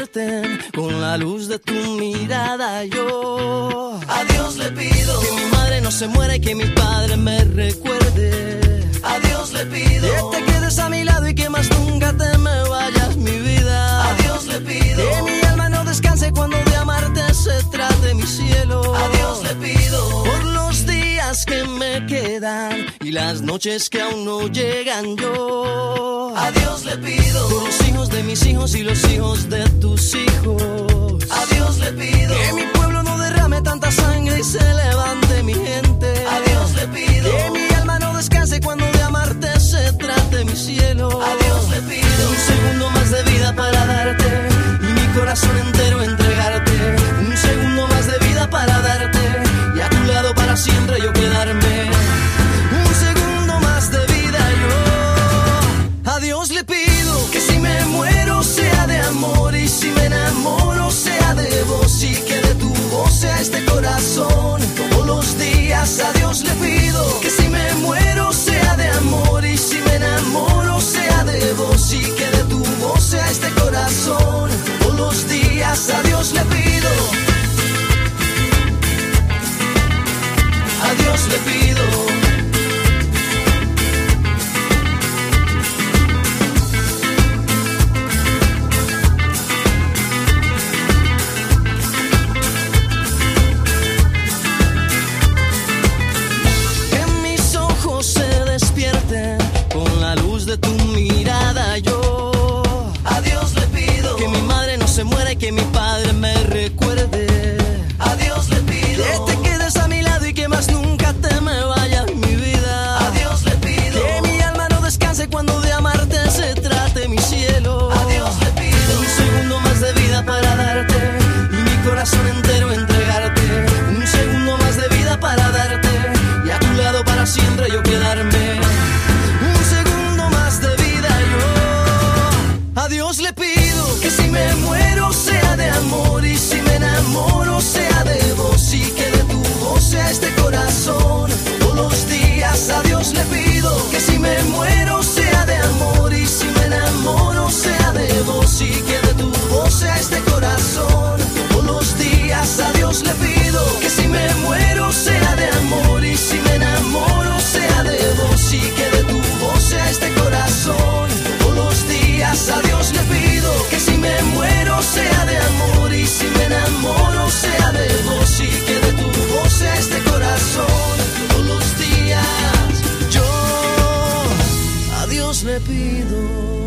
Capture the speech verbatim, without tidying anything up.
despierten con la luz de tu mirada. Yo a Dios le pido que mi madre no se muera y que mi padre me recuerde. A Dios le pido que te quedes a mi lado y que más nunca te me vayas, mi vida. A Dios le pido que mi alma no descanse cuando de amarte se trate, mi cielo. A Dios le pido por los días que me quedan y las noches que aún no llegan. Yo a Dios le pido por los hijos de mis hijos y los hijos de tus hijos. A Dios le pido que mi pueblo no derrame tanta sangre y se levante mi gente. A Dios le pido que mi alma no descanse cuando de amarte se trate, mi cielo. A Dios le pido un segundo más de vida para darte y mi corazón entero entregarte. Un segundo más de vida para darte y a tu lado para siempre yo quedarme. Un segundo más de vida yo a Dios le pido que si me muero sea de amor y si me enamoro sea de vos y que de tu voz sea este corazón. Todos los días a Dios le pido que si me muero sea de amor y si me enamoro sea de vos y que de tu voz sea este corazón. Todos los días a Dios le pido. A Dios le pido. Con la luz de tu mirada yo a Dios le pido que mi madre no se muera y que mi padre me recuerde. A Dios le pido que te quedes a mi lado y que más nunca te me vayas, mi vida. A Dios le pido que mi alma no descanse cuando de amarte se trate, mi cielo. A Dios le pido un segundo más de vida para darte y mi corazón entero entregarte. Un segundo más de vida para darte y a tu lado para siempre yo quedarme. A Dios le pido que si me muero sea de amor y si me enamoro sea de vos y que de tu voz sea este corazón. Todos los días a Dios le pido que si me muero sea de amor y si me enamoro sea de vos y que de tu voz sea este corazón. Todos los días a Dios le pido que si me muero sea de amor y si me enamoro sea de vos y que de tu voz sea este corazón. Todos los días a Dios le pido que si me muero sea de amor y si me enamoro sea de vos y que de tu voz sea este corazón. Todos los días yo a Dios le pido.